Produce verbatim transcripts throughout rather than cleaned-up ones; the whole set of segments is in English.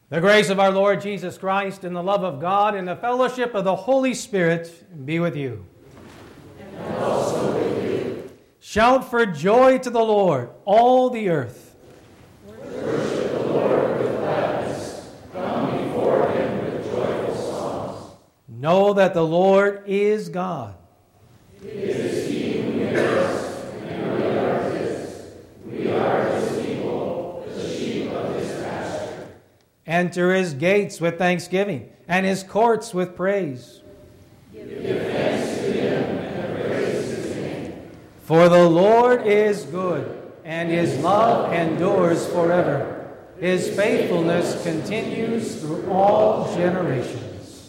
The grace of our Lord Jesus Christ and the love of God and the fellowship of the Holy Spirit be with you. And also with you. Shout for joy to the Lord, all the earth. Worship the Lord with gladness. Come before him with joyful songs. Know that the Lord is God. It is he who made us, and we are his. We are his people, the sheep of his pasture. Enter his gates with thanksgiving, and his courts with praise. Give thanks to him and praise his name. For the Lord is good, and his love endures forever. His faithfulness continues through all generations.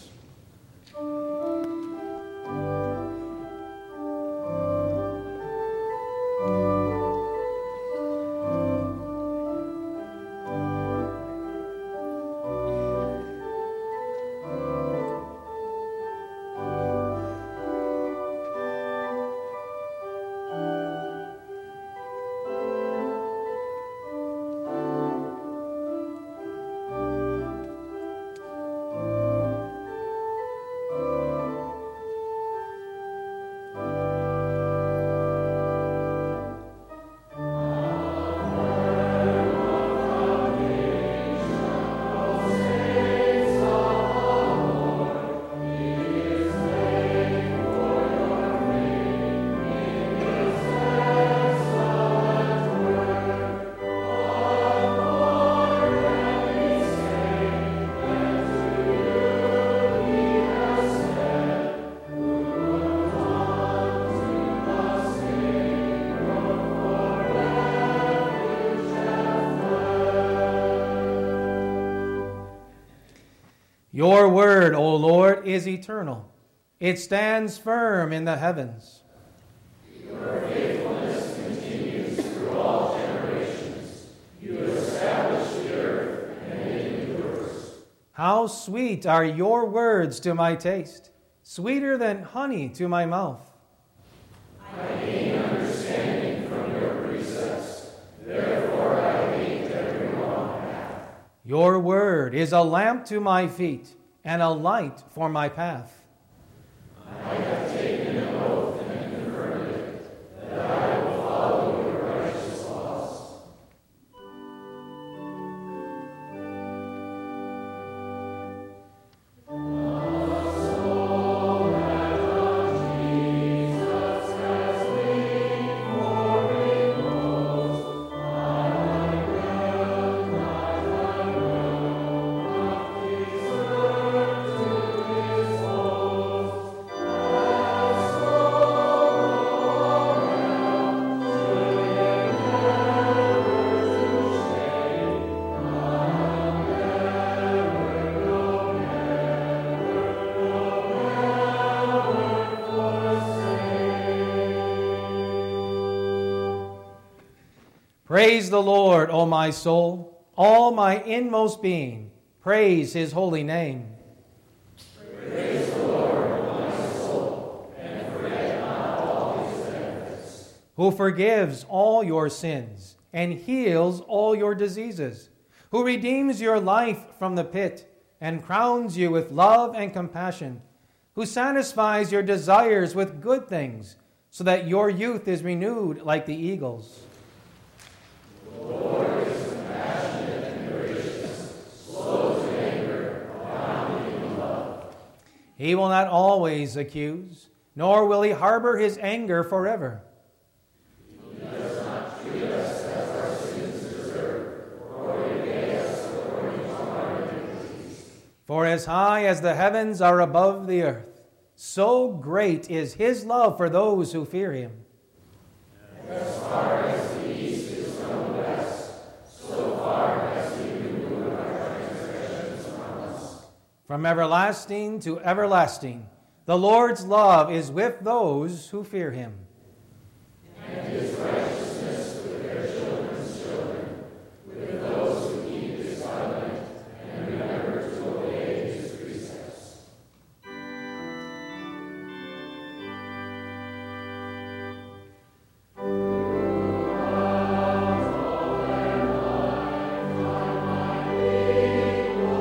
Your word, O Lord, is eternal. It stands firm in the heavens. Your faithfulness continues through all generations. You establish the earth, and it endures. How sweet are your words to my taste, sweeter than honey to my mouth. I gain understanding from your precepts. Therefore I hate every wrong path. Your word is a lamp to my feet and a light for my path. I have taken an oath and confirmed it, that I will follow your righteous laws. Praise the Lord, O my soul, all my inmost being. Praise his holy name. Praise the Lord, O my soul, and forget not all his benefits. Who forgives all your sins and heals all your diseases, who redeems your life from the pit and crowns you with love and compassion, who satisfies your desires with good things, so that your youth is renewed like the eagles. The Lord is compassionate and gracious, slow to anger, abounding in love. He will not always accuse, nor will he harbor his anger forever. He does not treat us as our sins deserve, or repay us according to our iniquities. For as high as the heavens are above the earth, so great is his love for those who fear him. As far as the east is from the west, so far has he removed our transgressions from us. From everlasting to everlasting, the Lord's love is with those who fear him. And his righteousness with their children's children, with those who keep his covenant and remember to obey his precepts. Thank you.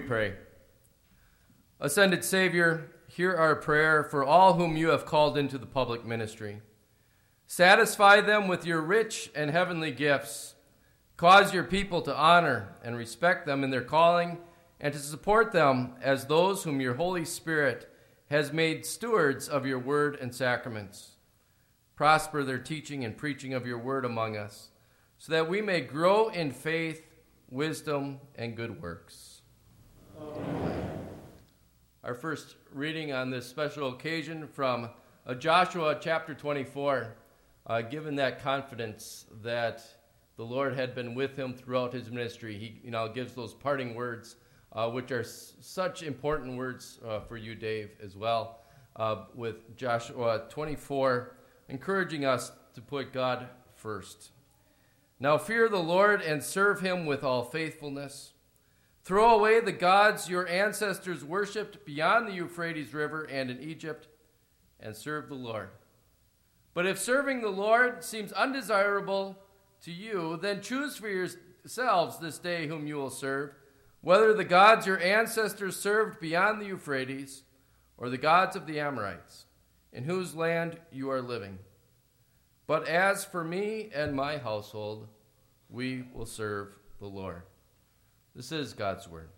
pray. Ascended Savior, hear our prayer for all whom you have called into the public ministry. Satisfy them with your rich and heavenly gifts. Cause your people to honor and respect them in their calling and to support them as those whom your Holy Spirit has made stewards of your word and sacraments. Prosper their teaching and preaching of your word among us, so that we may grow in faith, wisdom, and good works. Amen. Our first reading on this special occasion from uh, Joshua chapter twenty-four, uh, given that confidence that the Lord had been with him throughout his ministry, he you know, gives those parting words, uh, which are s- such important words uh, for you, Dave, as well, uh, with Joshua twenty-four, encouraging us to put God first. Now fear the Lord and serve him with all faithfulness. Throw away the gods your ancestors worshipped beyond the Euphrates River and in Egypt, and serve the Lord. But if serving the Lord seems undesirable to you, then choose for yourselves this day whom you will serve, whether the gods your ancestors served beyond the Euphrates, or the gods of the Amorites, in whose land you are living. But as for me and my household, we will serve the Lord. This is God's word.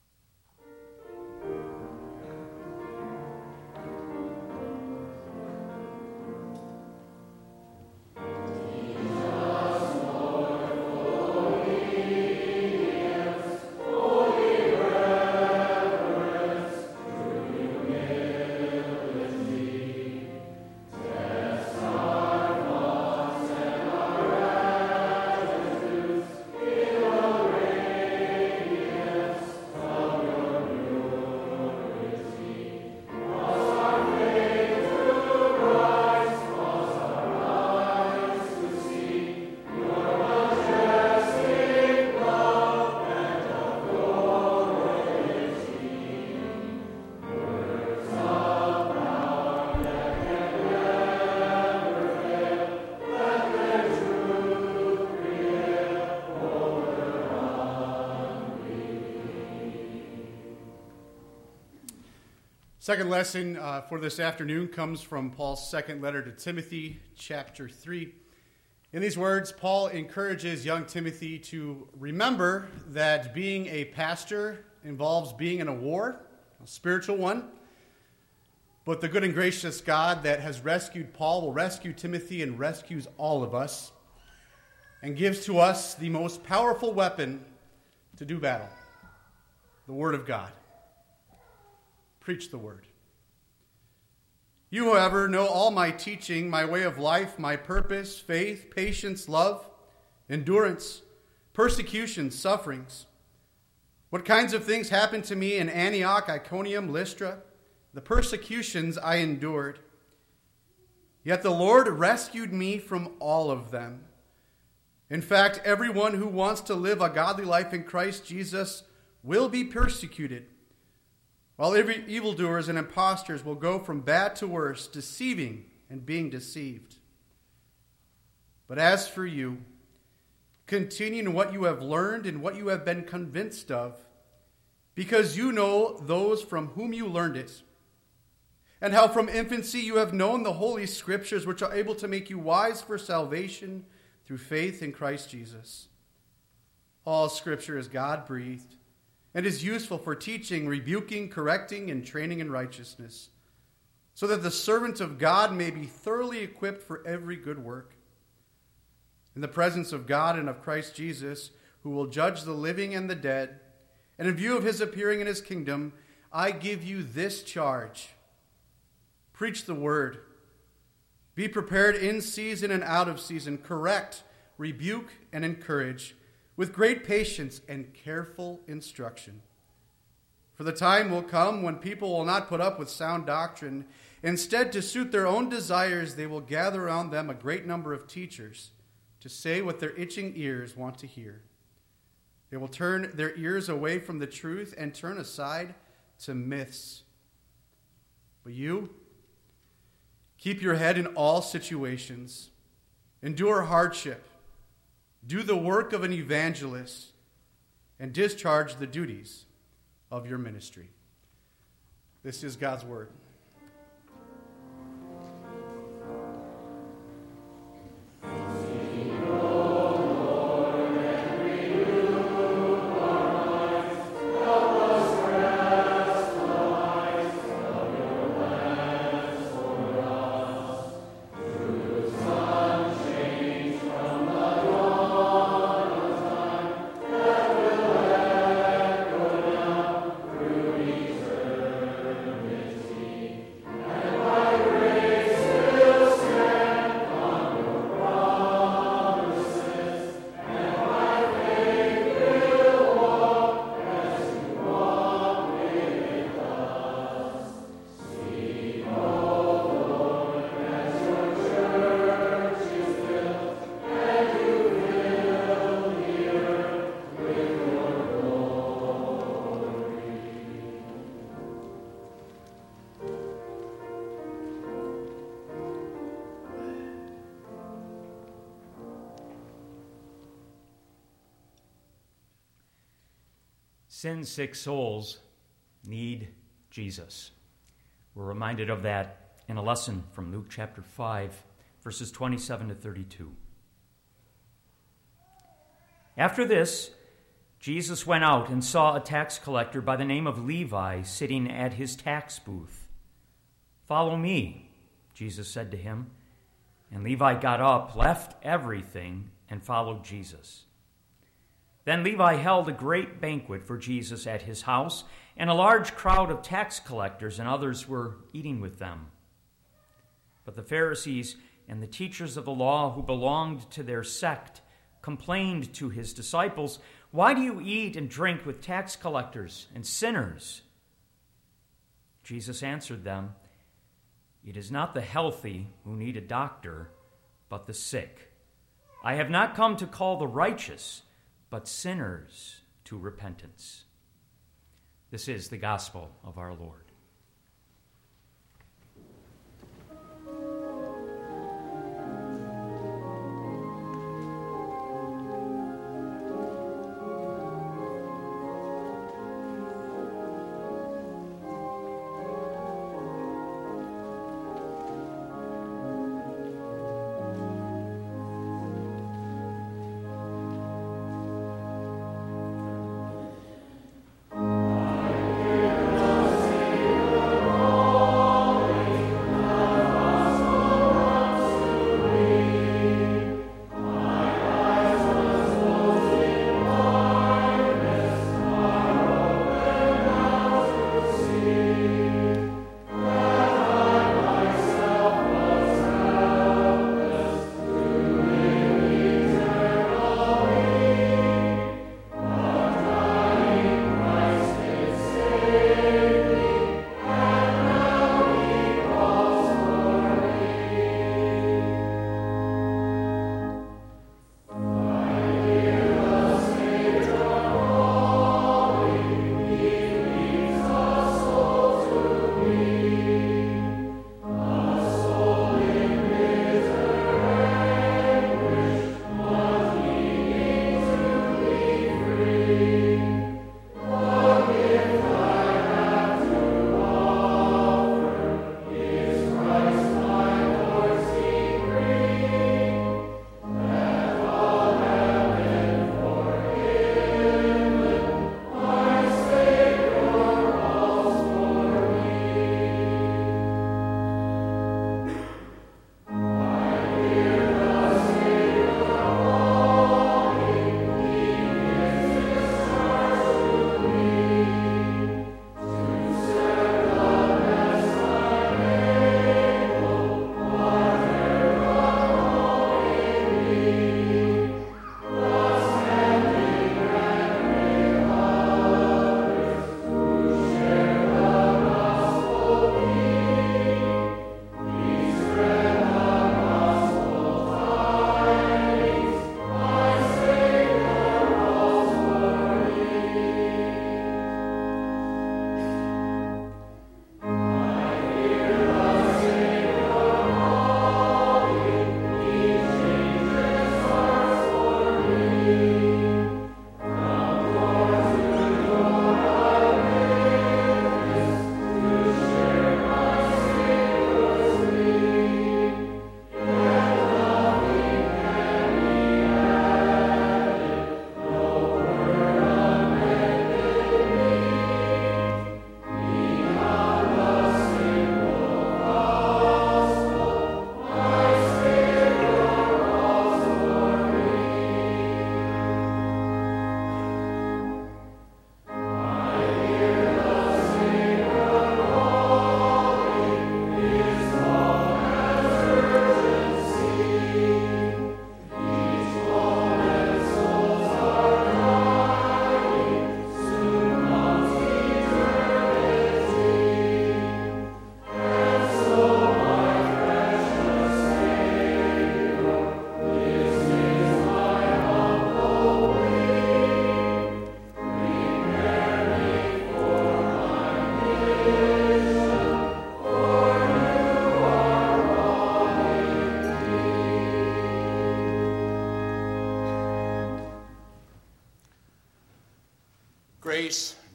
Second lesson uh, for this afternoon comes from Paul's second letter to Timothy, chapter three. In these words, Paul encourages young Timothy to remember that being a pastor involves being in a war, a spiritual one. But the good and gracious God that has rescued Paul will rescue Timothy and rescues all of us and gives to us the most powerful weapon to do battle, the Word of God. Preach the word. You, however, know all my teaching, my way of life, my purpose, faith, patience, love, endurance, persecution, sufferings. What kinds of things happened to me in Antioch, Iconium, Lystra, the persecutions I endured. Yet the Lord rescued me from all of them. In fact, everyone who wants to live a godly life in Christ Jesus will be persecuted, while every evildoers and impostors will go from bad to worse, deceiving and being deceived. But as for you, continue in what you have learned and what you have been convinced of, because you know those from whom you learned it, and how from infancy you have known the Holy Scriptures, which are able to make you wise for salvation through faith in Christ Jesus. All Scripture is God-breathed, and is useful for teaching, rebuking, correcting, and training in righteousness, so that the servant of God may be thoroughly equipped for every good work. In the presence of God and of Christ Jesus, who will judge the living and the dead, and in view of his appearing in his kingdom, I give you this charge. Preach the word. Be prepared in season and out of season. Correct, rebuke, and encourage, with great patience and careful instruction. For the time will come when people will not put up with sound doctrine. Instead, to suit their own desires, they will gather around them a great number of teachers to say what their itching ears want to hear. They will turn their ears away from the truth and turn aside to myths. But you, keep your head in all situations. Endure hardship. Do the work of an evangelist and discharge the duties of your ministry. This is God's word. Sin-sick souls need Jesus. We're reminded of that in a lesson from Luke chapter five, verses twenty-seven to thirty-two. After this, Jesus went out and saw a tax collector by the name of Levi sitting at his tax booth. "Follow me," Jesus said to him. And Levi got up, left everything, and followed Jesus. Then Levi held a great banquet for Jesus at his house, and a large crowd of tax collectors and others were eating with them. But the Pharisees and the teachers of the law who belonged to their sect complained to his disciples, "Why do you eat and drink with tax collectors and sinners?" Jesus answered them, "It is not the healthy who need a doctor, but the sick. I have not come to call the righteous, but sinners to repentance." This is the gospel of our Lord. I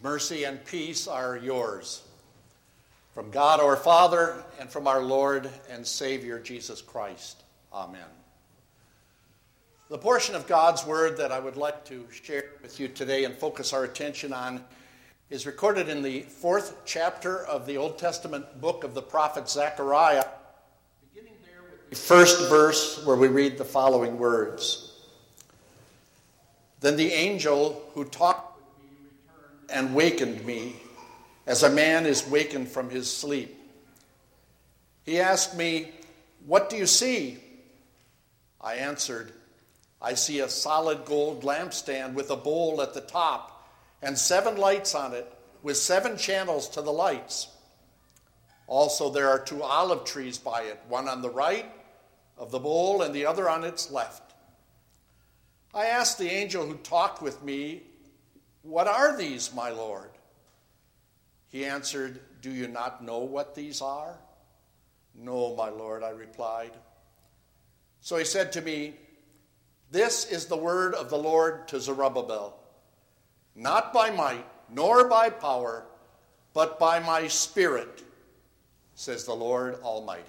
mercy, and peace are yours, from God our Father and from our Lord and Savior Jesus Christ. Amen. The portion of God's Word that I would like to share with you today and focus our attention on is recorded in the fourth chapter of the Old Testament book of the prophet Zechariah, beginning there with the first verse where we read the following words. Then the angel who talked with me returned and wakened me, as a man is wakened from his sleep. He asked me, "What do you see?" I answered, "I see a solid gold lampstand with a bowl at the top and seven lights on it, with seven channels to the lights. Also there are two olive trees by it, one on the right of the bowl and the other on its left." I asked the angel who talked with me, "What are these, my Lord?" He answered, "Do you not know what these are?" "No, my Lord," I replied. So he said to me, "This is the word of the Lord to Zerubbabel. Not by might, nor by power, but by my Spirit, says the Lord Almighty."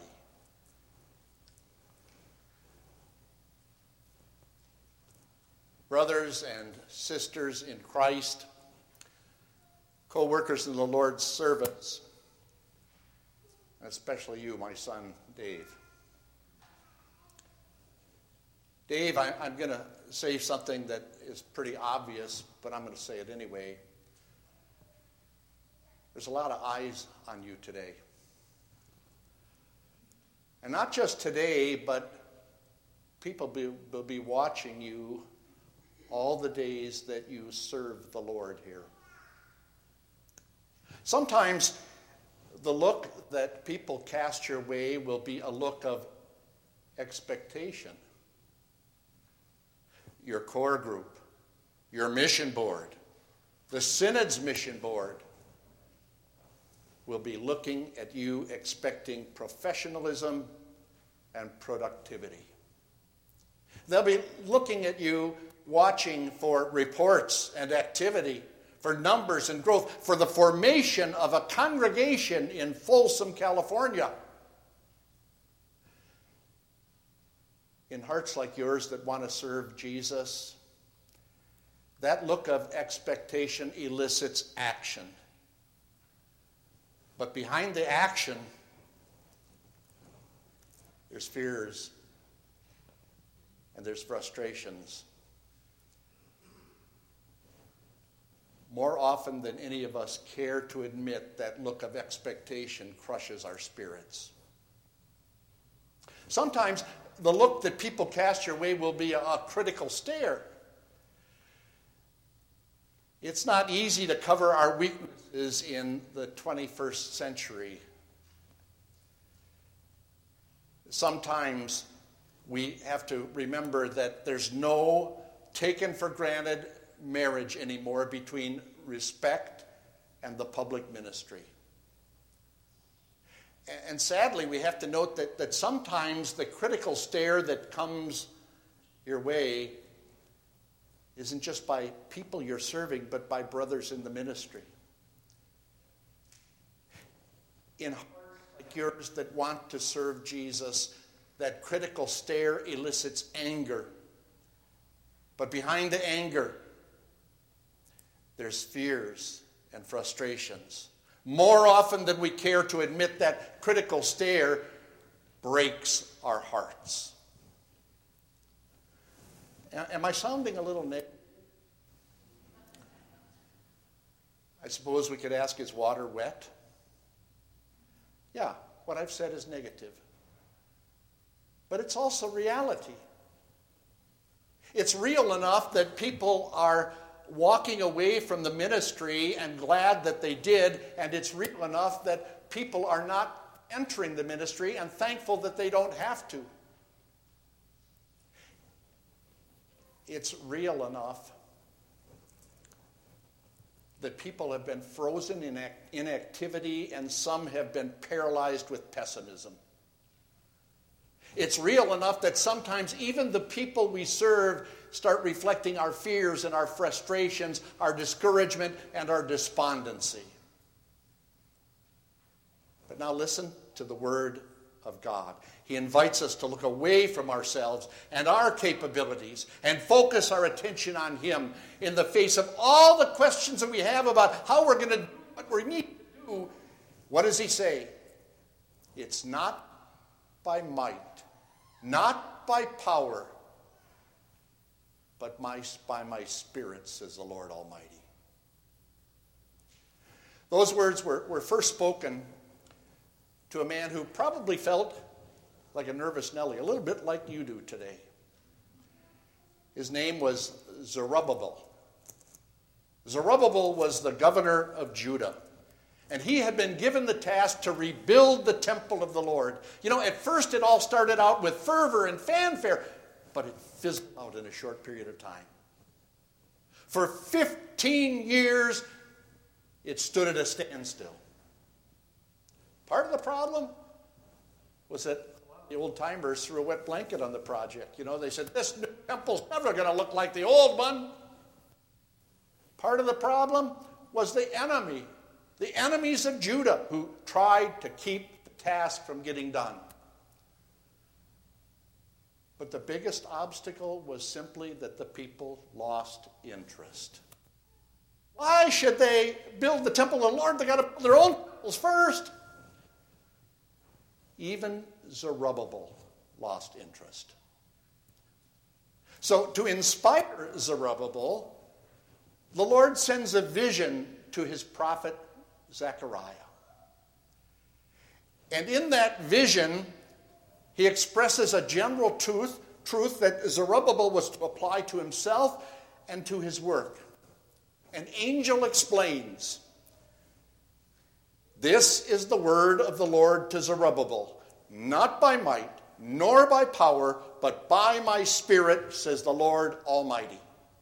Brothers and sisters in Christ, co-workers in the Lord's service, and especially you, my son, Dave. Dave, I, I'm going to say something that is pretty obvious, but I'm going to say it anyway. There's a lot of eyes on you today. And not just today, but people be, will be watching you all the days that you serve the Lord here. Sometimes the look that people cast your way will be a look of expectation. Your core group, your mission board, the Synod's mission board will be looking at you expecting professionalism and productivity. They'll be looking at you watching for reports and activity, for numbers and growth, for the formation of a congregation in Folsom, California. In hearts like yours that want to serve Jesus, that look of expectation elicits action. But behind the action, there's fears and there's frustrations. More often than any of us care to admit, that look of expectation crushes our spirits. Sometimes the look that people cast your way will be a, a critical stare. It's not easy to cover our weaknesses in the twenty-first century. Sometimes we have to remember that there's no taken for granted marriage anymore between respect and the public ministry. And sadly, we have to note that, that sometimes the critical stare that comes your way isn't just by people you're serving, but by brothers in the ministry. In hearts like yours that want to serve Jesus, that critical stare elicits anger. But behind the anger, there's fears and frustrations. More often than we care to admit, that critical stare breaks our hearts. Am I sounding a little negative? I suppose we could ask, is water wet? Yeah, what I've said is negative. But it's also reality. It's real enough that people are walking away from the ministry and glad that they did, and it's real enough that people are not entering the ministry and thankful that they don't have to. It's real enough that people have been frozen in inactivity and some have been paralyzed with pessimism. It's real enough that sometimes even the people we serve start reflecting our fears and our frustrations, our discouragement and our despondency. But now listen to the Word of God. He invites us to look away from ourselves and our capabilities and focus our attention on Him in the face of all the questions that we have about how we're going to do what we need to do. What does He say? It's not by might, not by power, but my, by my Spirit, says the Lord Almighty. Those words were, were first spoken to a man who probably felt like a nervous Nelly, a little bit like you do today. His name was Zerubbabel. Zerubbabel was the governor of Judah, and he had been given the task to rebuild the temple of the Lord. You know, at first it all started out with fervor and fanfare, but it fizzled out in a short period of time. For fifteen years, it stood at a standstill. Part of the problem was that the old-timers threw a wet blanket on the project. You know, they said, this new temple's never going to look like the old one. Part of the problem was the enemy, the enemies of Judah, who tried to keep the task from getting done. But the biggest obstacle was simply that the people lost interest. Why should they build the temple of the Lord? They got to build their own temples first. Even Zerubbabel lost interest. So to inspire Zerubbabel, the Lord sends a vision to his prophet Zechariah. And in that vision, he expresses a general truth, truth that Zerubbabel was to apply to himself and to his work. An angel explains, this is the word of the Lord to Zerubbabel, not by might, nor by power, but by my Spirit, says the Lord Almighty.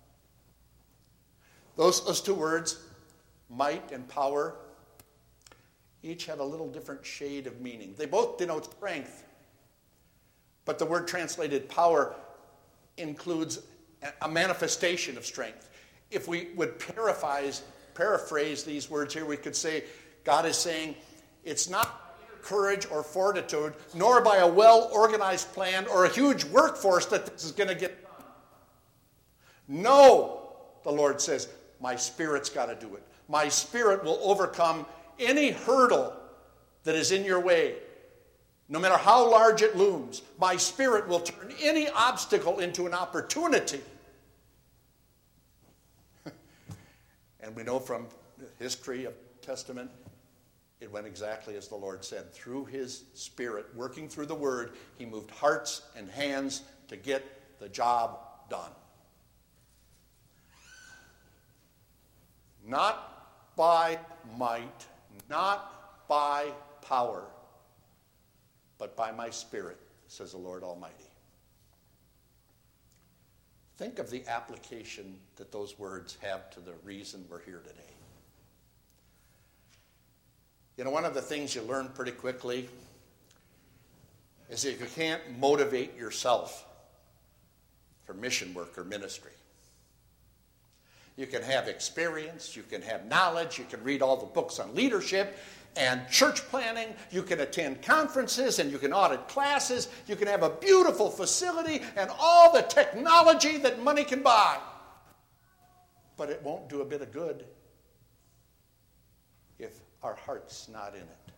Those, those two words, might and power, each have a little different shade of meaning. They both denote strength, but the word translated power includes a manifestation of strength. If we would paraphrase, paraphrase these words here, we could say, God is saying, it's not courage or fortitude, nor by a well-organized plan or a huge workforce that this is going to get done. No, the Lord says, my Spirit's got to do it. My Spirit will overcome any hurdle that is in your way. No matter how large it looms, my Spirit will turn any obstacle into an opportunity. And we know from the history of the Testament, it went exactly as the Lord said. Through his Spirit, working through the Word, he moved hearts and hands to get the job done. Not by might, not by power, but by my Spirit, says the Lord Almighty. Think of the application that those words have to the reason we're here today. You know, one of the things you learn pretty quickly is that you can't motivate yourself for mission work or ministry. You can have experience, you can have knowledge, you can read all the books on leadership and church planning, you can attend conferences and you can audit classes, you can have a beautiful facility and all the technology that money can buy. But it won't do a bit of good if our heart's not in it.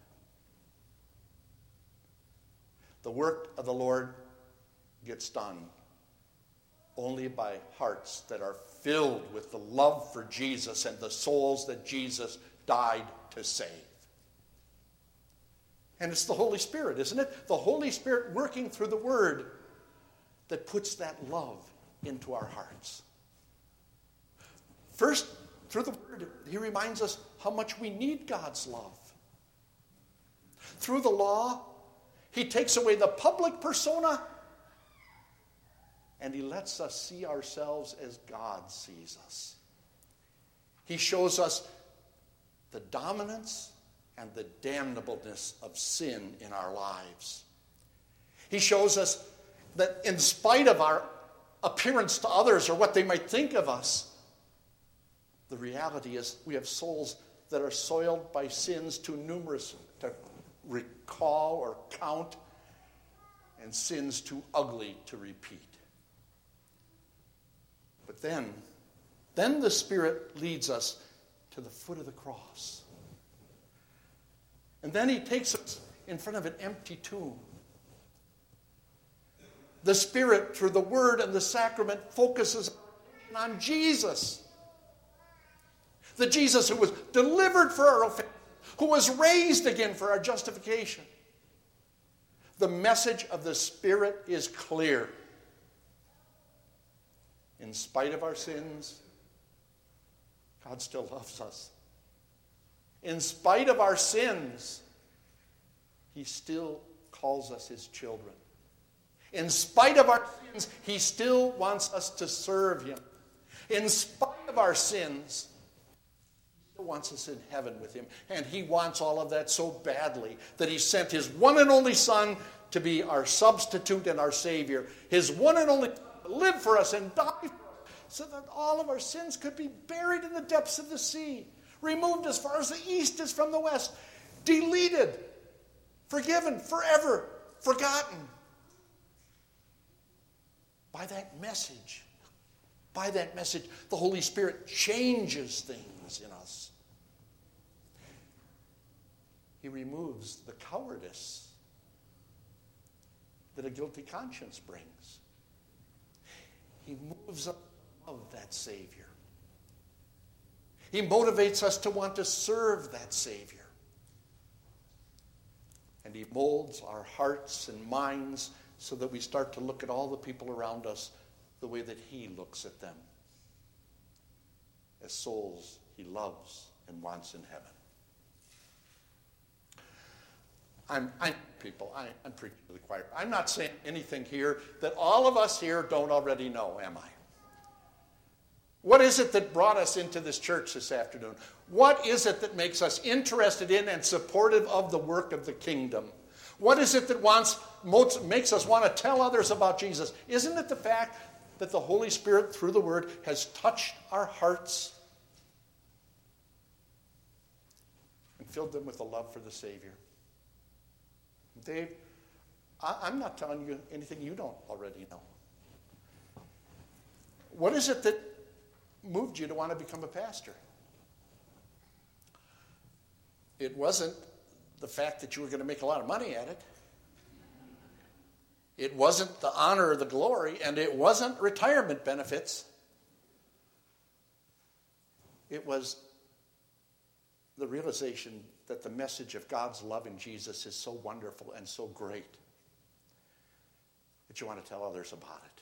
The work of the Lord gets done only by hearts that are filled with the love for Jesus and the souls that Jesus died to save. And it's the Holy Spirit, isn't it? The Holy Spirit working through the Word that puts that love into our hearts. First, through the Word, he reminds us how much we need God's love. Through the law, he takes away the public persona and he lets us see ourselves as God sees us. He shows us the dominance and the damnableness of sin in our lives. He shows us that in spite of our appearance to others or what they might think of us. The reality is we have souls that are soiled by sins too numerous to recall or count, and sins too ugly to repeat. But then, then the Spirit leads us to the foot of the cross. And then he takes us in front of an empty tomb. The Spirit, through the Word and the sacrament, focuses on Jesus. The Jesus who was delivered for our offense, who was raised again for our justification. The message of the Spirit is clear. In spite of our sins, God still loves us. In spite of our sins, he still calls us his children. In spite of our sins, he still wants us to serve him. In spite of our sins, he still wants us in heaven with him. And he wants all of that so badly that he sent his one and only Son to be our substitute and our Savior. His one and only Son to live for us and die for us so that all of our sins could be buried in the depths of the sea, removed as far as the east is from the west, deleted, forgiven, forever, forgotten. By that message, by that message, the Holy Spirit changes things in us. He removes the cowardice that a guilty conscience brings. He moves us to love that Savior. He motivates us to want to serve that Savior. And he molds our hearts and minds so that we start to look at all the people around us the way that he looks at them, as souls he loves and wants in heaven. I'm, I'm people, I, I'm preaching to the choir. I'm not saying anything here that all of us here don't already know, am I? What is it that brought us into this church this afternoon? What is it that makes us interested in and supportive of the work of the kingdom? What is it that wants, makes us want to tell others about Jesus? Isn't it the fact that the Holy Spirit, through the Word, has touched our hearts and filled them with a love for the Savior? Dave, I'm not telling you anything you don't already know. What is it that moved you to want to become a pastor? It wasn't the fact that you were going to make a lot of money at it. It wasn't the honor or the glory, and it wasn't retirement benefits. It was the realization that the message of God's love in Jesus is so wonderful and so great that you want to tell others about it.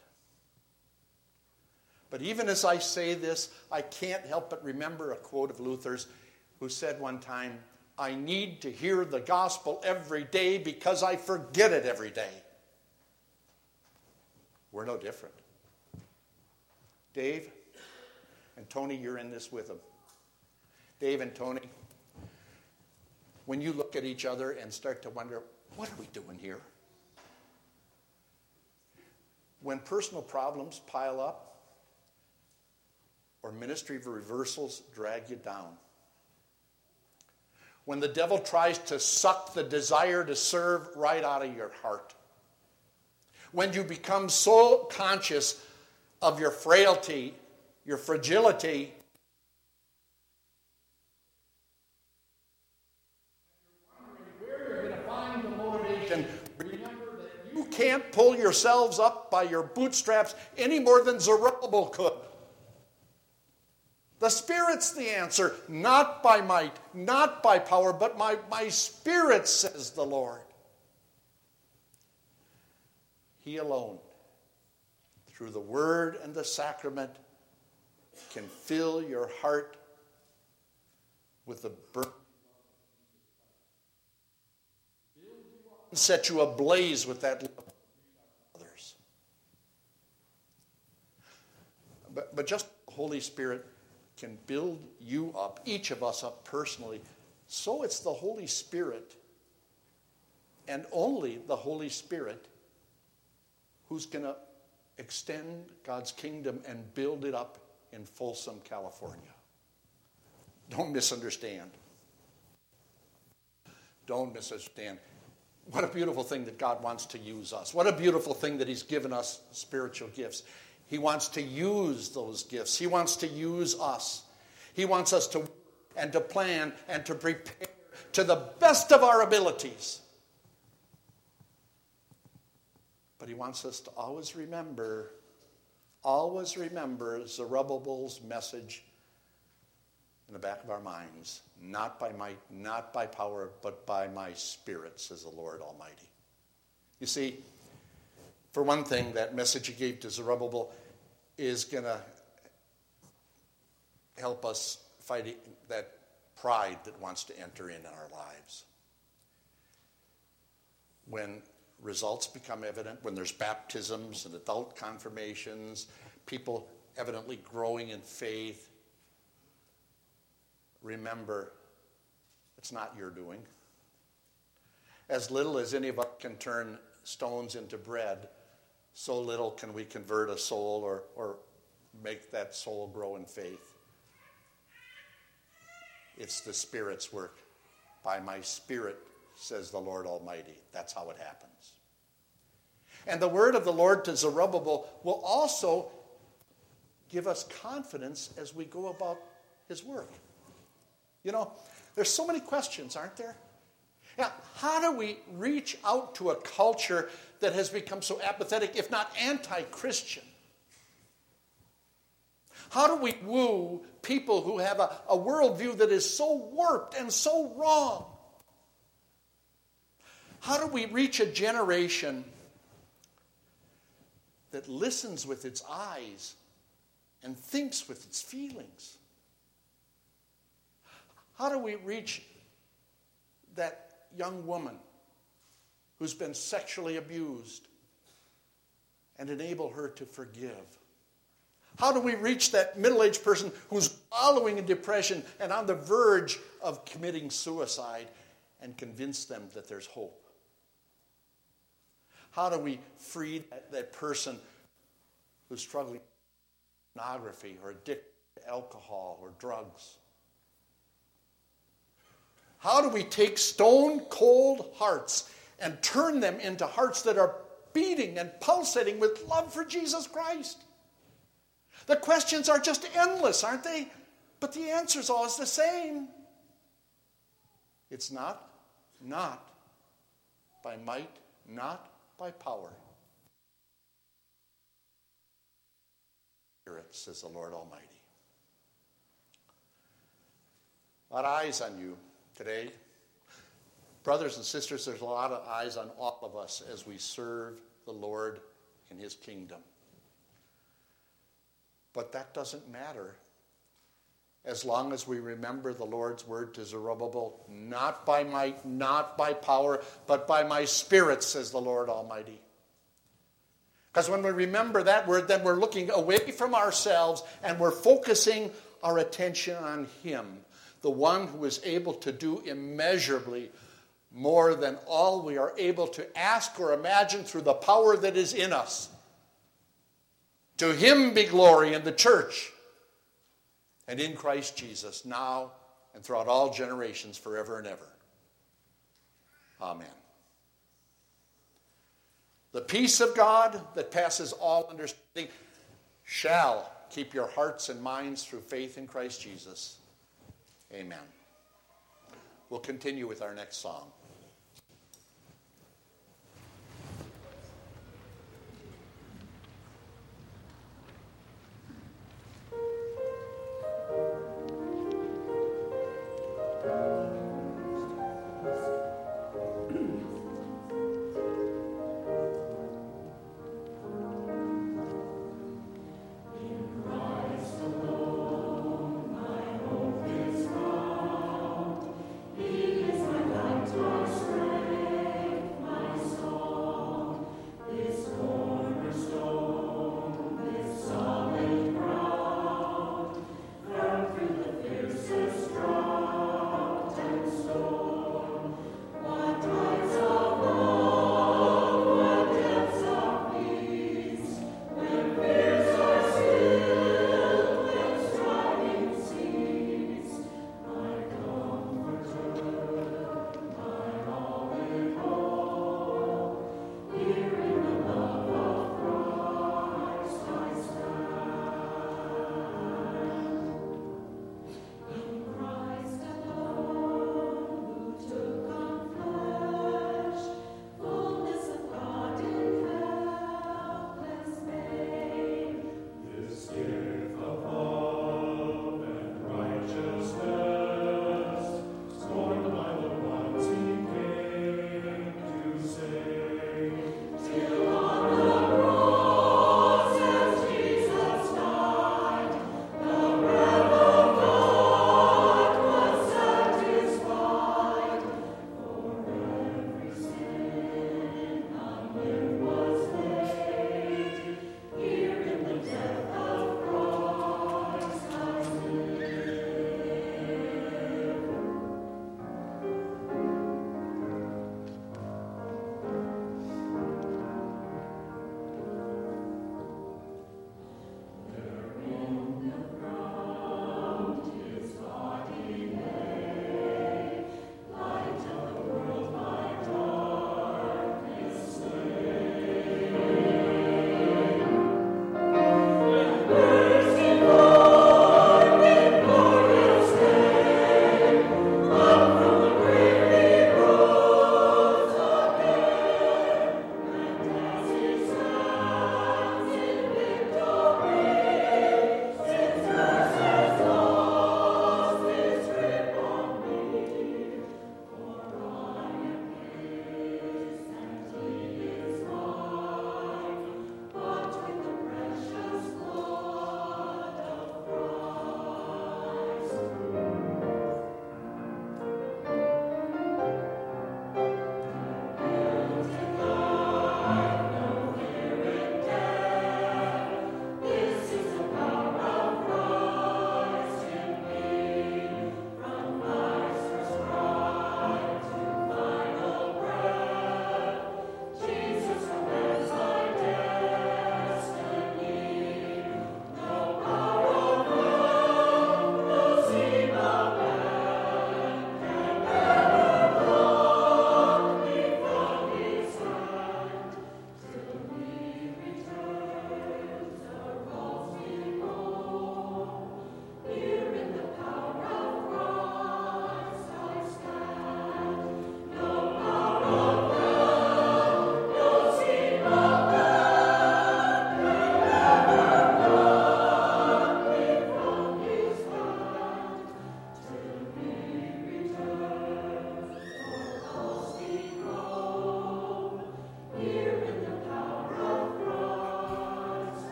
But even as I say this, I can't help but remember a quote of Luther's who said one time, "I need to hear the gospel every day because I forget it every day." We're no different. Dave and Tony, you're in this with them. Dave and Tony, when you look at each other and start to wonder, what are we doing here? When personal problems pile up or ministry reversals drag you down, when the devil tries to suck the desire to serve right out of your heart, when you become so conscious of your frailty, your fragility, where you're going to find the motivation, remember that you can't pull yourselves up by your bootstraps any more than Zerubbabel could. The Spirit's the answer, not by might, not by power, but my, my Spirit, says the Lord. He alone, through the Word and the sacrament, can fill your heart with the burn, and set you ablaze with that love for others. But, but just the Holy Spirit can build you up, each of us up personally. So it's the Holy Spirit, and only the Holy Spirit, who's going to extend God's kingdom and build it up in Folsom, California. Don't misunderstand. Don't misunderstand. What a beautiful thing that God wants to use us. What a beautiful thing that he's given us spiritual gifts. He wants to use those gifts. He wants to use us. He wants us to work and to plan and to prepare to the best of our abilities. But he wants us to always remember, always remember Zerubbabel's message in the back of our minds. Not by might, not by power, but by my Spirit, says the Lord Almighty. You see, for one thing, that message he gave to Zerubbabel is going to help us fight that pride that wants to enter in our lives. When results become evident, when there's baptisms and adult confirmations, people evidently growing in faith, remember, it's not your doing. As little as any of us can turn stones into bread, so little can we convert a soul or, or make that soul grow in faith. It's the Spirit's work. By my Spirit, says the Lord Almighty. That's how it happens. And the word of the Lord to Zerubbabel will also give us confidence as we go about his work. You know, there's so many questions, aren't there? Now, how do we reach out to a culture that has become so apathetic, if not anti-Christian? How do we woo people who have a, a worldview that is so warped and so wrong? How do we reach a generation that listens with its eyes and thinks with its feelings? How do we reach that young woman who's been sexually abused and enable her to forgive? How do we reach that middle-aged person who's wallowing in depression and on the verge of committing suicide and convince them that there's hope? How do we free that, that person who's struggling with pornography or addicted to alcohol or drugs? How do we take stone-cold hearts and turn them into hearts that are beating and pulsating with love for Jesus Christ? The questions are just endless, aren't they? But the answer's always the same. It's not, not by might, not by power. Spirit, says the Lord Almighty. A lot of eyes on you today. Brothers and sisters, there's a lot of eyes on all of us as we serve the Lord in his kingdom. But that doesn't matter as long as we remember the Lord's word to Zerubbabel, not by might, not by power, but by my Spirit, says the Lord Almighty. Because when we remember that word, then we're looking away from ourselves and we're focusing our attention on him, the one who is able to do immeasurably more than all we are able to ask or imagine through the power that is in us. To him be glory in the church and in Christ Jesus, now and throughout all generations, forever and ever. Amen. The peace of God that passes all understanding shall keep your hearts and minds through faith in Christ Jesus. Amen. We'll continue with our next song. He is my light.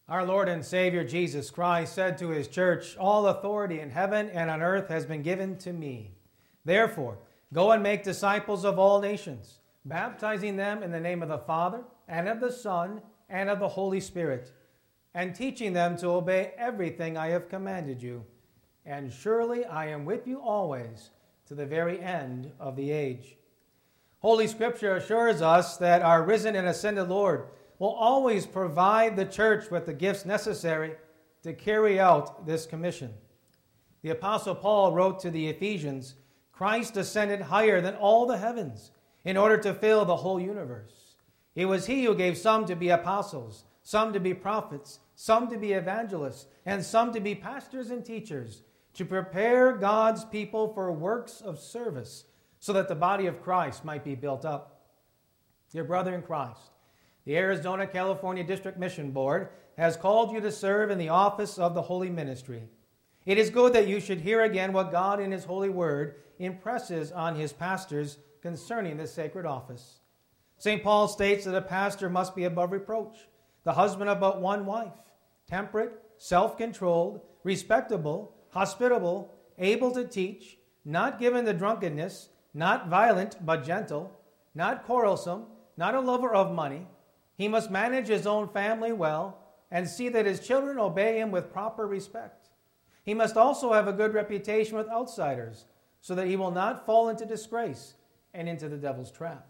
Our Lord and Savior Jesus Christ said to his church, "All authority in heaven and on earth has been given to me. Therefore, go and make disciples of all nations, baptizing them in the name of the Father, and of the Son, and of the Holy Spirit, and teaching them to obey everything I have commanded you. And surely I am with you always, to the very end of the age." Holy Scripture assures us that our risen and ascended Lord will always provide the church with the gifts necessary to carry out this commission. The Apostle Paul wrote to the Ephesians, "Christ ascended higher than all the heavens in order to fill the whole universe. It was he who gave some to be apostles, some to be prophets, some to be evangelists, and some to be pastors and teachers, to prepare God's people for works of service, so that the body of Christ might be built up." Dear brother in Christ, the Arizona California District Mission Board has called you to serve in the office of the Holy Ministry. It is good that you should hear again what God in His holy word impresses on His pastors concerning this sacred office. Saint Paul states that a pastor must be above reproach, the husband of but one wife, temperate, self-controlled, respectable, hospitable, able to teach, not given to drunkenness, not violent but gentle, not quarrelsome, not a lover of money. He must manage his own family well and see that his children obey him with proper respect. He must also have a good reputation with outsiders, so that he will not fall into disgrace and into the devil's trap.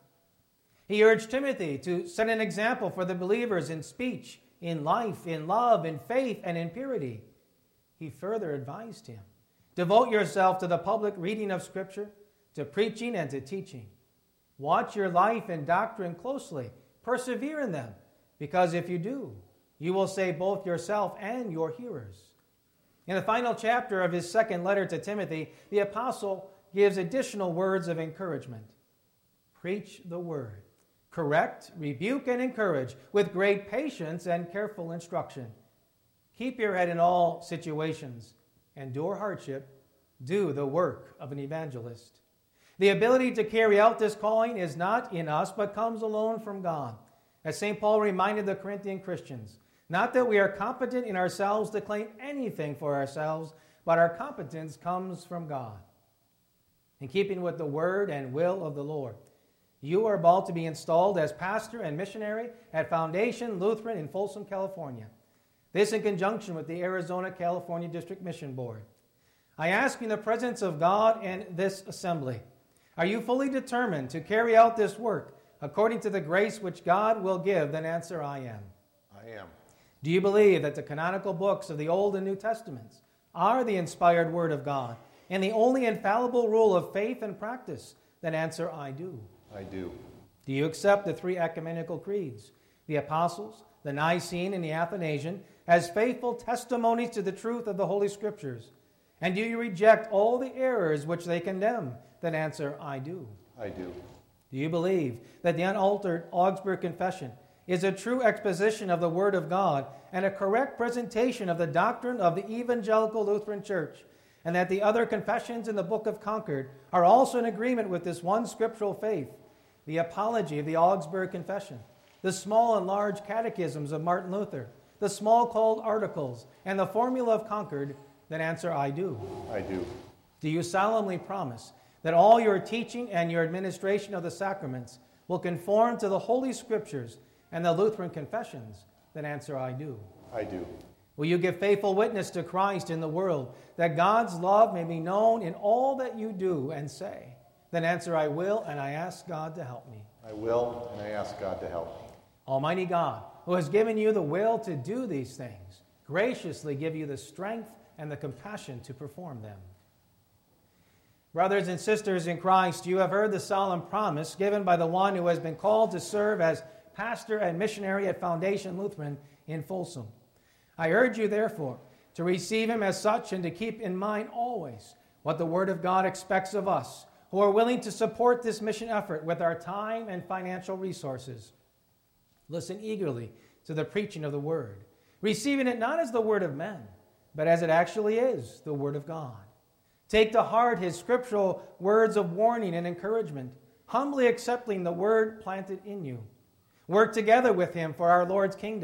He urged Timothy to set an example for the believers in speech, in life, in love, in faith, and in purity. He further advised him, "Devote yourself to the public reading of Scripture, to preaching and to teaching. Watch your life and doctrine closely. Persevere in them, because if you do, you will save both yourself and your hearers." In the final chapter of his second letter to Timothy, the apostle gives additional words of encouragement. "Preach the word. Correct, rebuke, and encourage with great patience and careful instruction. Keep your head in all situations. Endure hardship. Do the work of an evangelist." The ability to carry out this calling is not in us, but comes alone from God. As Saint Paul reminded the Corinthian Christians, not that we are competent in ourselves to claim anything for ourselves, but our competence comes from God. In keeping with the word and will of the Lord, you are about to be installed as pastor and missionary at Foundation Lutheran in Folsom, California. This in conjunction with the Arizona California District Mission Board. I ask in the presence of God and this assembly, are you fully determined to carry out this work according to the grace which God will give? Then answer, "I am." I am. Do you believe that the canonical books of the Old and New Testaments are the inspired Word of God and the only infallible rule of faith and practice? Then answer, "I do." I do. Do you accept the three ecumenical creeds, the Apostles', the Nicene, and the Athanasian, as faithful testimonies to the truth of the Holy Scriptures? And do you reject all the errors which they condemn? Then answer, "I do." I do. Do you believe that the unaltered Augsburg Confession is a true exposition of the Word of God and a correct presentation of the doctrine of the Evangelical Lutheran Church, and that the other confessions in the Book of Concord are also in agreement with this one scriptural faith, the Apology of the Augsburg Confession, the small and large catechisms of Martin Luther, the small called articles, and the Formula of Concord? Then answer, "I do." I do. Do you solemnly promise that all your teaching and your administration of the sacraments will conform to the Holy Scriptures and the Lutheran confessions? Then answer, "I do." I do. Will you give faithful witness to Christ in the world, that God's love may be known in all that you do and say? Then answer, "I will," and I ask God to help me. I will, and I ask God to help me. Almighty God, who has given you the will to do these things, graciously give you the strength and the compassion to perform them. Brothers and sisters in Christ, you have heard the solemn promise given by the one who has been called to serve as pastor and missionary at Foundation Lutheran in Folsom. I urge you, therefore, to receive him as such and to keep in mind always what the Word of God expects of us, who are willing to support this mission effort with our time and financial resources. Listen eagerly to the preaching of the Word, receiving it not as the word of men, but as it actually is, the Word of God. Take to heart his scriptural words of warning and encouragement, humbly accepting the word planted in you. Work together with him for our Lord's kingdom,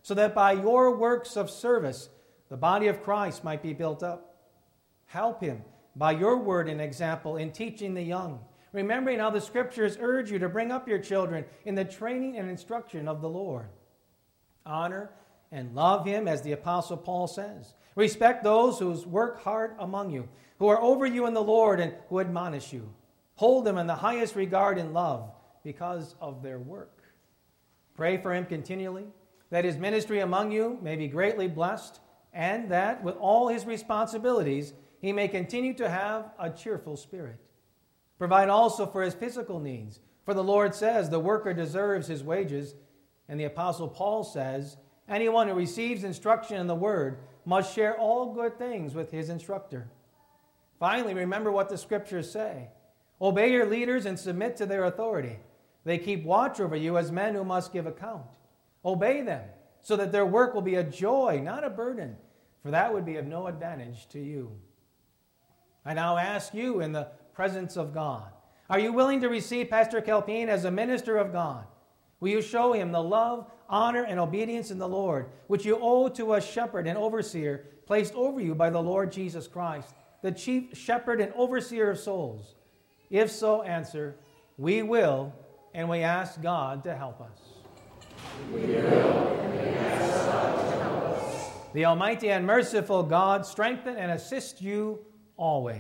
so that by your works of service the body of Christ might be built up. Help him by your word and example in teaching the young, remembering how the Scriptures urge you to bring up your children in the training and instruction of the Lord. Honor and love him, as the Apostle Paul says. Respect those who work hard among you, who are over you in the Lord and who admonish you. Hold them in the highest regard and love because of their work. Pray for him continually, that his ministry among you may be greatly blessed, and that with all his responsibilities he may continue to have a cheerful spirit. Provide also for his physical needs, for the Lord says the worker deserves his wages, and the Apostle Paul says, anyone who receives instruction in the word must share all good things with his instructor. Finally, remember what the Scriptures say. Obey your leaders and submit to their authority. They keep watch over you as men who must give account. Obey them, so that their work will be a joy, not a burden, for that would be of no advantage to you. I now ask you in the presence of God, are you willing to receive Pastor Kelpine as a minister of God? Will you show him the love, honor, and obedience in the Lord, which you owe to a shepherd and overseer placed over you by the Lord Jesus Christ, the chief shepherd and overseer of souls? If so, answer, we will, and we ask God to help us. We will, and we ask God to help us. The Almighty and merciful God strengthen and assist you always.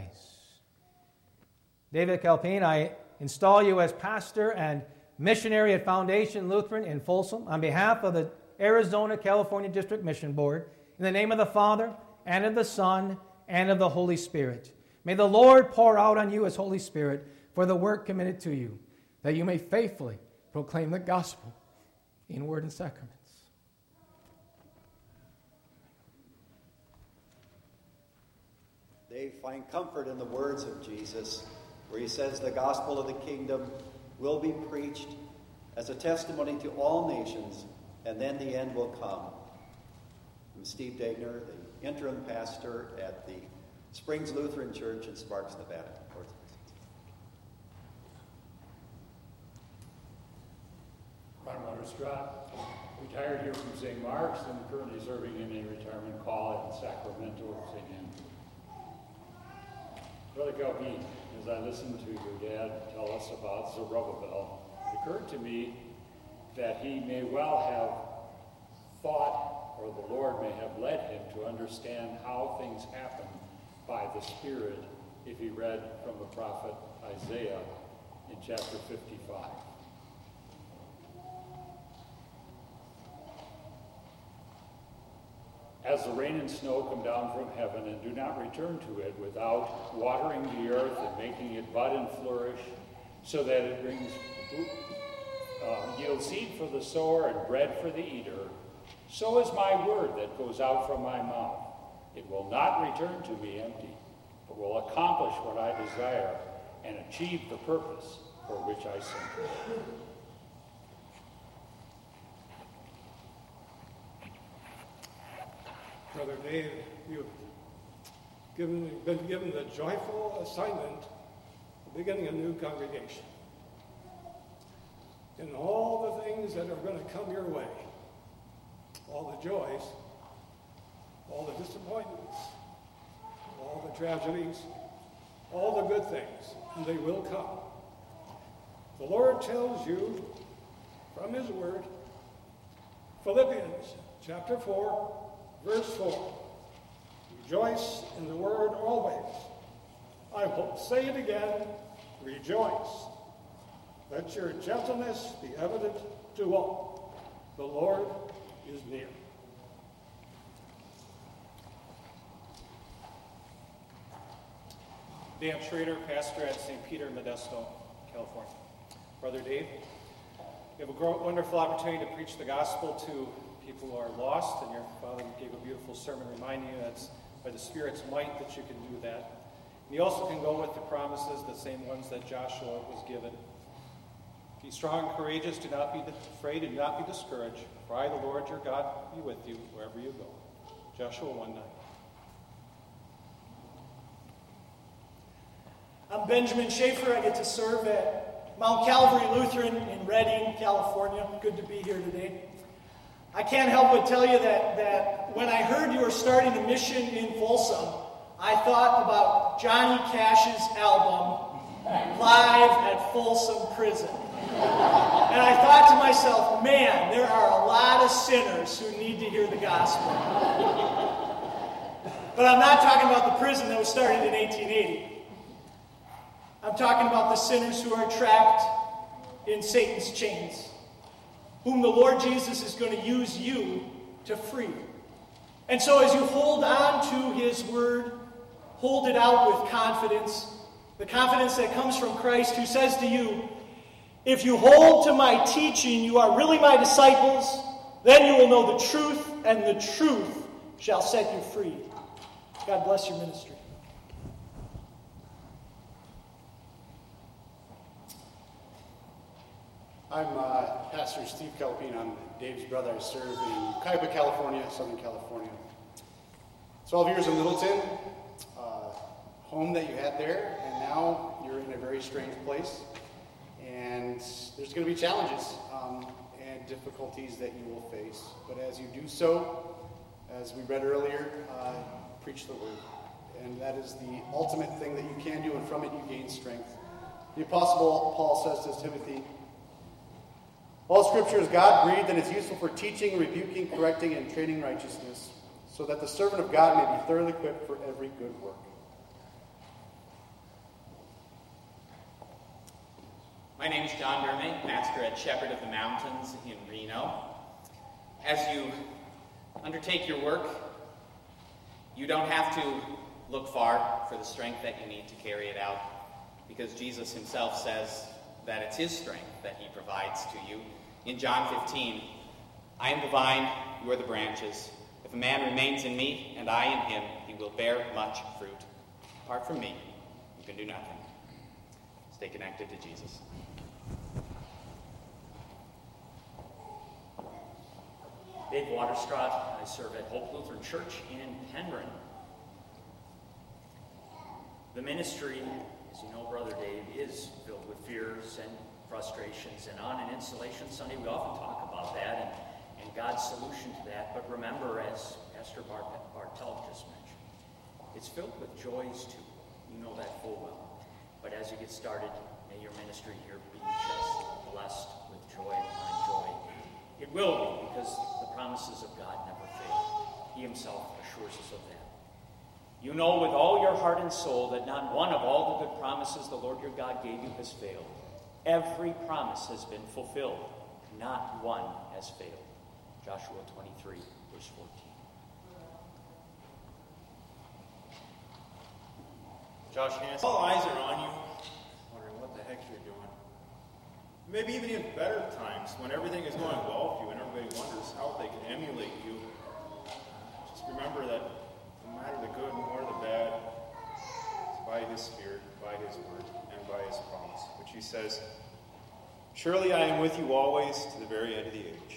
David Kelpine, I install you as pastor and missionary at Foundation Lutheran in Folsom on behalf of the Arizona-California District Mission Board, in the name of the Father, and of the Son, and of the Holy Spirit. May the Lord pour out on you his Holy Spirit for the work committed to you, that you may faithfully proclaim the gospel in word and sacraments. They find comfort in the words of Jesus, where he says the gospel of the kingdom will be preached as a testimony to all nations, and then the end will come. I'm Steve Degner, the interim pastor at the Springs Lutheran Church in Sparks, Nevada. Ron Watterstrott, retired here from Saint Mark's and currently serving in a retirement call at Sacramento, Saint Andrew. Brother Kelpine, as I listened to your dad tell us about Zerubbabel, it occurred to me that he may well have thought, or the Lord may have led him to understand how things happen by the Spirit if he read from the prophet Isaiah in chapter fifty-five. As the rain and snow come down from heaven and do not return to it without watering the earth and making it bud and flourish, so that it brings uh, yields seed for the sower and bread for the eater, so is my word that goes out from my mouth. It will not return to me empty, but will accomplish what I desire and achieve the purpose for which I sent it. Brother Dave, you've given, been given the joyful assignment of beginning a new congregation. In all the things that are going to come your way, all the joys, all the disappointments, all the tragedies, all the good things, and they will come. The Lord tells you from his word, Philippians chapter four, verse four, rejoice in the word always. I will say it again, rejoice. Let your gentleness be evident to all. The Lord is near. Dan Schrader, pastor at Saint Peter, Modesto, California. Brother Dave, you have a wonderful opportunity to preach the gospel to people who are lost, and your father gave a beautiful sermon reminding you that's by the Spirit's might that you can do that. And you also can go with the promises, the same ones that Joshua was given. Be strong and courageous, do not be afraid, and do not be discouraged, for I, the Lord your God, be with you wherever you go. Joshua one nine. I'm Benjamin Schaefer. I get to serve at Mount Calvary Lutheran in Redding, California. Good to be here today. I can't help but tell you that, that when I heard you were starting a mission in Folsom, I thought about Johnny Cash's album, Live at Folsom Prison. And I thought to myself, man, there are a lot of sinners who need to hear the gospel. But I'm not talking about the prison that was started in eighteen eighty. I'm talking about the sinners who are trapped in Satan's chains, whom the Lord Jesus is going to use you to free. And so as you hold on to his word, hold it out with confidence, the confidence that comes from Christ, who says to you, if you hold to my teaching, you are really my disciples, then you will know the truth, and the truth shall set you free. God bless your ministry. I'm uh, Pastor Steve Calpine. I'm Dave's brother. I serve in Cuyaba, California, Southern California. twelve years in Littleton, uh, home that you had there, and now you're in a very strange place. And there's going to be challenges um, and difficulties that you will face. But as you do so, as we read earlier, uh, preach the word. And that is the ultimate thing that you can do, and from it you gain strength. The Apostle Paul says to Timothy, all Scripture is God-breathed, and it's useful for teaching, rebuking, correcting, and training righteousness, so that the servant of God may be thoroughly equipped for every good work. My name is John Dermay, pastor at Shepherd of the Mountains in Reno. As you undertake your work, you don't have to look far for the strength that you need to carry it out, because Jesus himself says that it's his strength that he provides to you. In John fifteen, I am the vine, you are the branches. If a man remains in me and I in him, he will bear much fruit. Apart from me, you can do nothing. Stay connected to Jesus. Dave Waterstraat. I serve at Hope Lutheran Church in Penryn. The ministry, as you know, Brother Dave, is filled with fears and frustrations. And on an Installation Sunday, we often talk about that and, and God's solution to that. But remember, as Pastor Bart, Bartel just mentioned, it's filled with joys too. You know that full well. But as you get started, may your ministry here be just blessed with joy upon joy. It will be, because the promises of God never fail. He himself assures us of that. You know with all your heart and soul that not one of all the good promises the Lord your God gave you has failed. Every promise has been fulfilled. Not one has failed. Joshua twenty-three, verse fourteen. Josh Hansen. All eyes are on you, wondering what the heck you're doing. Maybe even in better times, when everything is going well for you and everybody wonders how they can emulate you. Just remember that no matter the good nor the bad, it's by his Spirit, by his word, and by his promise, which he says, surely I am with you always to the very end of the age.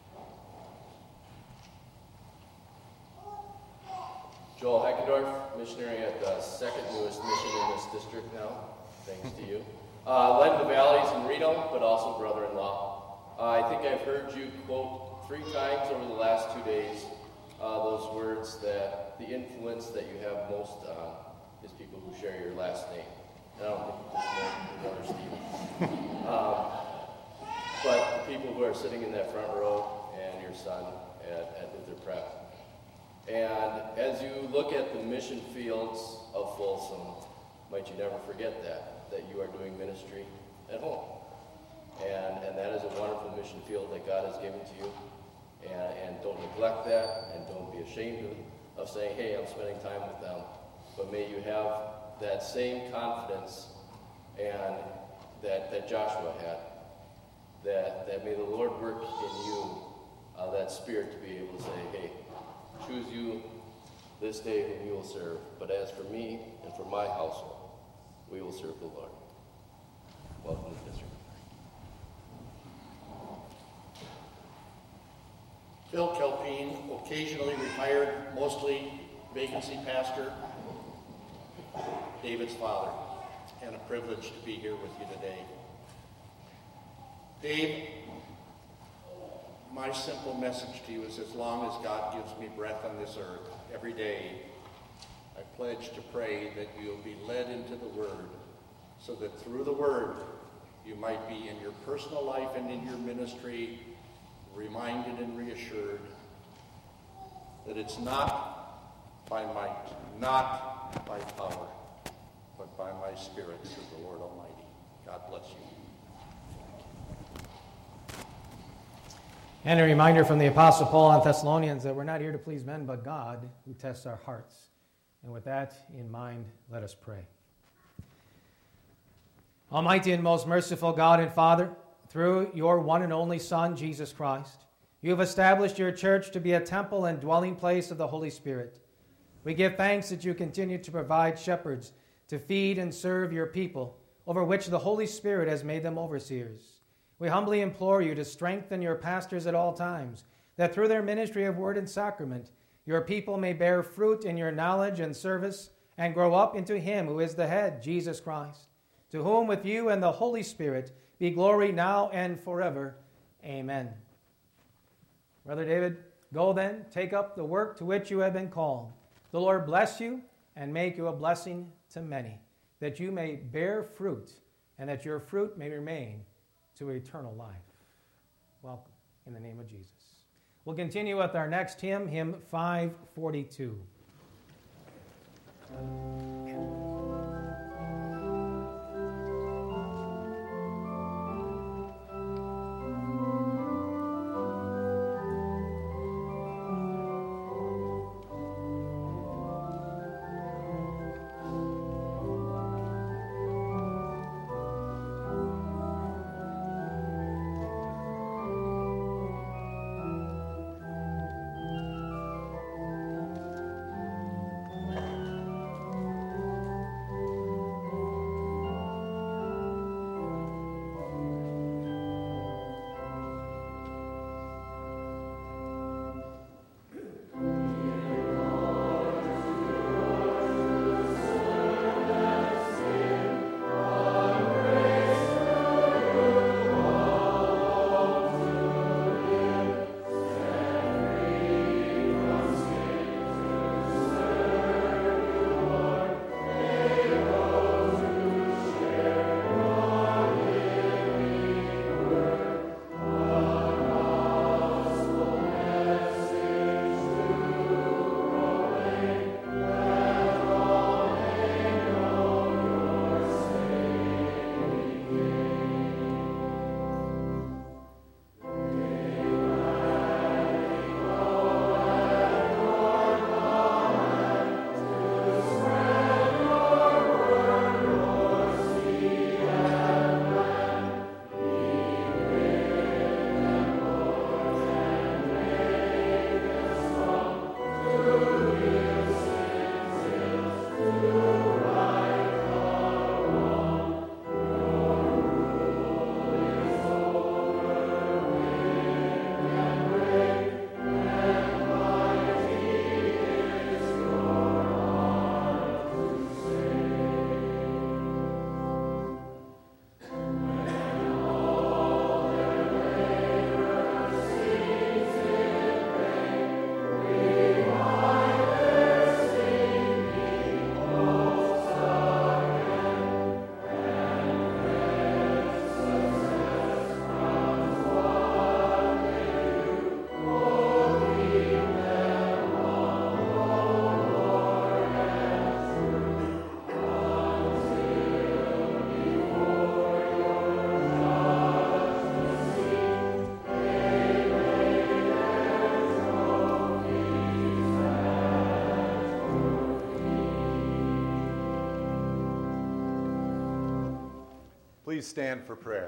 Joel Heckendorf, missionary at the second newest mission in this district now, thanks to you. Uh, led the Valleys in Reno, but also brother-in-law. Uh, I think I've heard you quote three times over the last two days uh, those words that the influence that you have most on is people who share your last name. And I don't think you just named your brother Steve. um, but the people who are sitting in that front row and your son at, at Luther Prep. And as you look at the mission fields of Folsom, might you never forget that, that you are doing ministry at home. And, and that is a wonderful mission field that God has given to you. And, and don't neglect that, and don't be ashamed of, of saying, hey, I'm spending time with them. But may you have that same confidence and that, that Joshua had, that, that may the Lord work in you uh, that spirit to be able to say, hey, choose you this day whom you will serve. But as for me and for my household, we will serve the Lord. Welcome to the district. Phil Calpine, occasionally retired, mostly vacancy pastor, David's father, and a privilege to be here with you today. Dave, my simple message to you is, as long as God gives me breath on this earth, every day, I pledge to pray that you'll be led into the Word, so that through the Word, you might be in your personal life and in your ministry reminded and reassured that it's not by might, not by power, but by my Spirit, says the Lord Almighty. God bless you. And a reminder from the Apostle Paul on Thessalonians that we're not here to please men, but God, who tests our hearts. And with that in mind, let us pray. Almighty and most merciful God and Father, through your one and only Son, Jesus Christ, you have established your church to be a temple and dwelling place of the Holy Spirit. We give thanks that you continue to provide shepherds to feed and serve your people, over which the Holy Spirit has made them overseers. We humbly implore you to strengthen your pastors at all times, that through their ministry of word and sacrament, your people may bear fruit in your knowledge and service and grow up into him who is the head, Jesus Christ, to whom with you and the Holy Spirit be glory now and forever. Amen. Brother David, go then, take up the work to which you have been called. The Lord bless you and make you a blessing to many, that you may bear fruit and that your fruit may remain to eternal life. Welcome in the name of Jesus. We'll continue with our next hymn, hymn five forty-two. Please stand for prayer.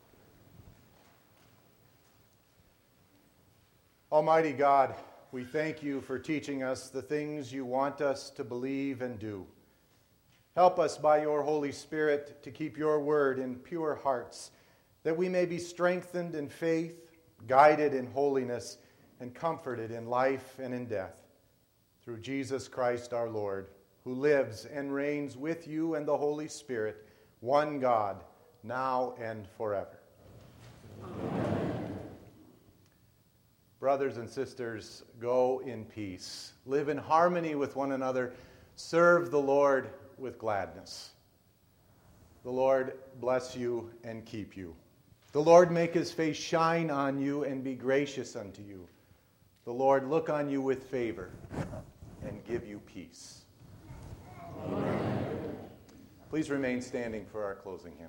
Almighty God, we thank you for teaching us the things you want us to believe and do. Help us by your Holy Spirit to keep your word in pure hearts, that we may be strengthened in faith, guided in holiness, and comforted in life and in death. Through Jesus Christ our Lord, who lives and reigns with you and the Holy Spirit, one God, now and forever. Amen. brothers and sisters, go in peace. Live in harmony with one another. Serve the Lord with gladness. The Lord bless you and keep you. The Lord make his face shine on you and be gracious unto you. The Lord look on you with favor and give you peace. Amen. Please remain standing for our closing hymn.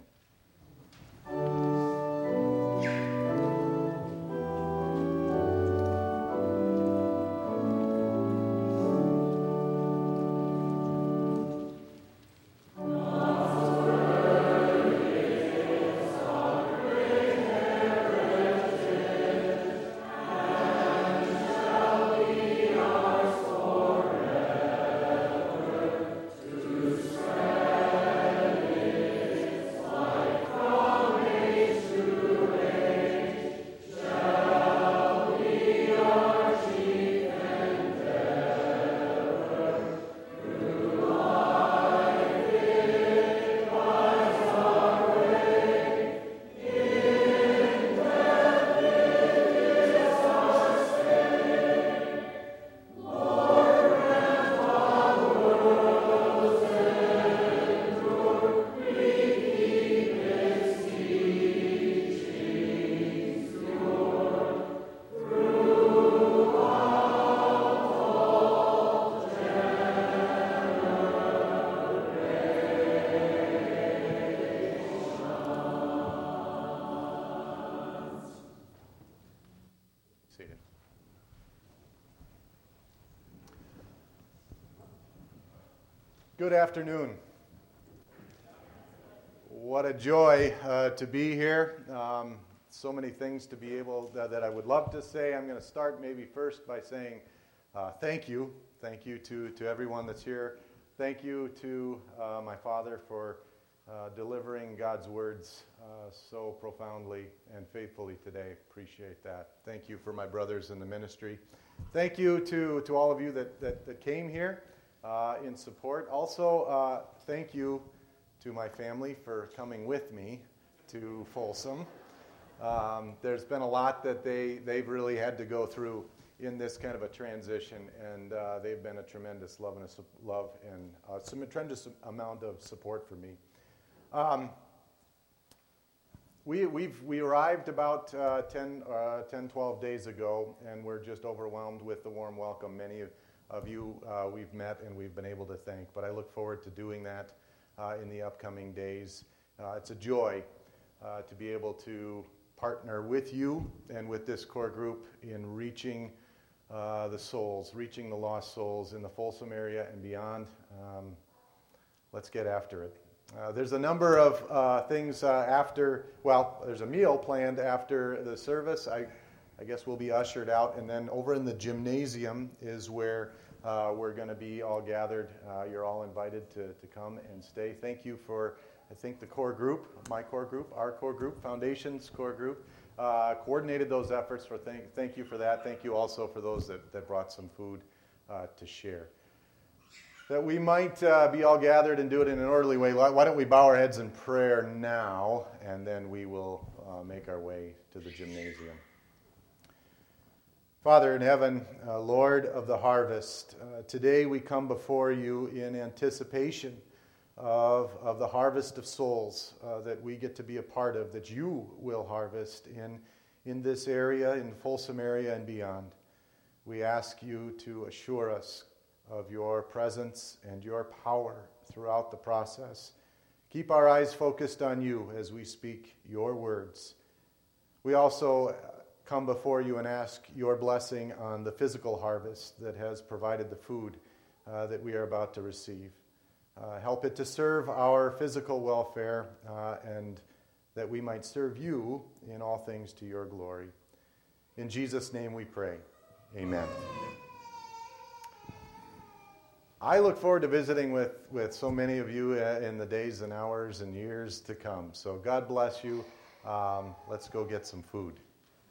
Good afternoon. What a joy uh, to be here. Um, so many things to be able uh, that I would love to say. I'm going to start maybe first by saying uh, thank you. Thank you to, to everyone that's here. Thank you to uh, my father for uh, delivering God's words uh, so profoundly and faithfully today. Appreciate that. Thank you for my brothers in the ministry. Thank you to, to all of you that, that, that came here. Uh, in support. Also, uh, thank you to my family for coming with me to Folsom. Um, there's been a lot that they, they've really had to go through in this kind of a transition, and uh, they've been a tremendous love and, a, love and uh, some a tremendous amount of support for me. Um, we, we've, we arrived about uh, ten, uh, ten, twelve days ago, and we're just overwhelmed with the warm welcome. Many of of you uh, we've met and we've been able to thank, but I look forward to doing that uh, in the upcoming days. Uh, it's a joy uh, to be able to partner with you and with this core group in reaching uh, the souls, reaching the lost souls in the Folsom area and beyond. Um, let's get after it. Uh, there's a number of uh, things uh, after, well, there's a meal planned after the service. I I guess we'll be ushered out, and then over in the gymnasium is where uh, we're going to be all gathered. Uh, you're all invited to, to come and stay. Thank you for, I think, the core group, my core group, our core group, Foundation's core group, uh, coordinated those efforts. For thank, thank you for that. Thank you also for those that, that brought some food uh, to share. That we might uh, be all gathered and do it in an orderly way. Why don't we bow our heads in prayer now, and then we will uh, make our way to the gymnasium. Father in heaven, uh, Lord of the harvest, uh, today we come before you in anticipation of, of the harvest of souls uh, that we get to be a part of, that you will harvest in, in this area, in the Folsom area and beyond. We ask you to assure us of your presence and your power throughout the process. Keep our eyes focused on you as we speak your words. We also come before you and ask your blessing on the physical harvest that has provided the food uh, that we are about to receive. Uh, help it to serve our physical welfare uh, and that we might serve you in all things to your glory. In Jesus' name we pray. Amen. I look forward to visiting with, with so many of you uh, in the days and hours and years to come. So God bless you. Um, let's go get some food.